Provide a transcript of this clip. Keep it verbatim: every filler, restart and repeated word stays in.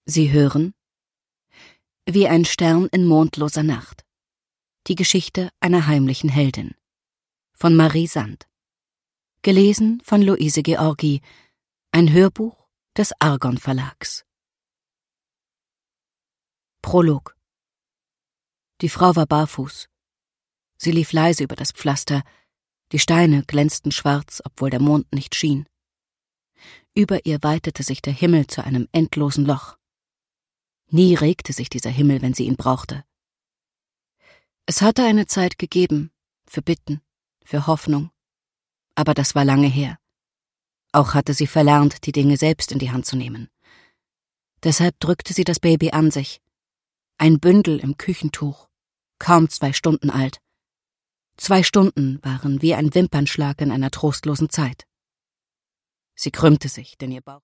Sie hören Wie ein Stern in mondloser Nacht. Die Geschichte einer heimlichen Heldin von Marie Sand. Gelesen von Luise Georgi. Ein Hörbuch des Argon Verlags. Prolog. Die Frau war barfuß. Sie lief leise über das Pflaster. Die Steine glänzten schwarz, obwohl der Mond nicht schien. Über ihr weitete sich der Himmel zu einem endlosen Loch. Nie regte sich dieser Himmel, wenn sie ihn brauchte. Es hatte eine Zeit gegeben, für Bitten, für Hoffnung. Aber das war lange her. Auch hatte sie verlernt, die Dinge selbst in die Hand zu nehmen. Deshalb drückte sie das Baby an sich. Ein Bündel im Küchentuch, kaum zwei Stunden alt. Zwei Stunden waren wie ein Wimpernschlag in einer trostlosen Zeit. Sie krümmte sich, denn ihr Bauch